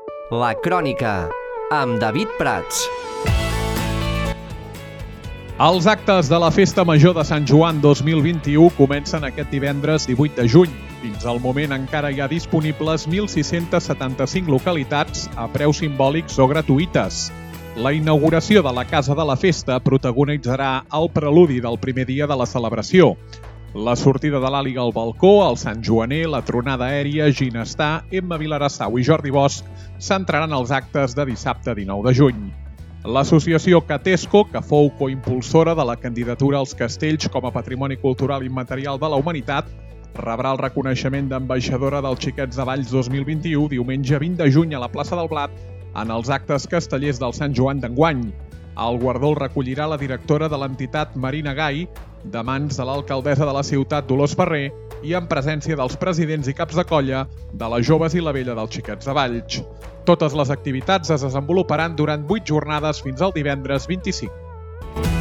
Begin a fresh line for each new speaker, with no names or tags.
La Crònica, amb David Prats.
Els actes de la Festa Major de Sant Joan 2021 comencen aquest divendres 18 de juny. Fins al moment encara hi ha disponibles 1.675 localitats a preus simbòlics o gratuïtes. La inauguració de la Casa de la Festa protagonitzarà el preludi del primer dia de la celebració. La sortida de l'Àliga al balcó, el Sant Joaner, la tronada aèria, Ginestar, Emma Vilarassau i Jordi Bosch centraran els actes de dissabte 19 de juny. L'associació Catesco, que fou coimpulsora de la candidatura als castells com a Patrimoni Cultural Immaterial de la Humanitat, rebrà el reconeixement d'ambaixadora dels Xiquets de Valls 2021 diumenge 20 de juny a la plaça del Blat en els actes castellers del Sant Joan d'enguany. El guardó el recollirà la directora de l'entitat Marina Gai, de mans de l'alcaldessa de la ciutat Dolors Ferrer i en presència dels presidents i caps de colla de les Joves i la Vella dels Xiquets de Valls. Totes les activitats es desenvoluparan durant 8 jornades fins al divendres 25.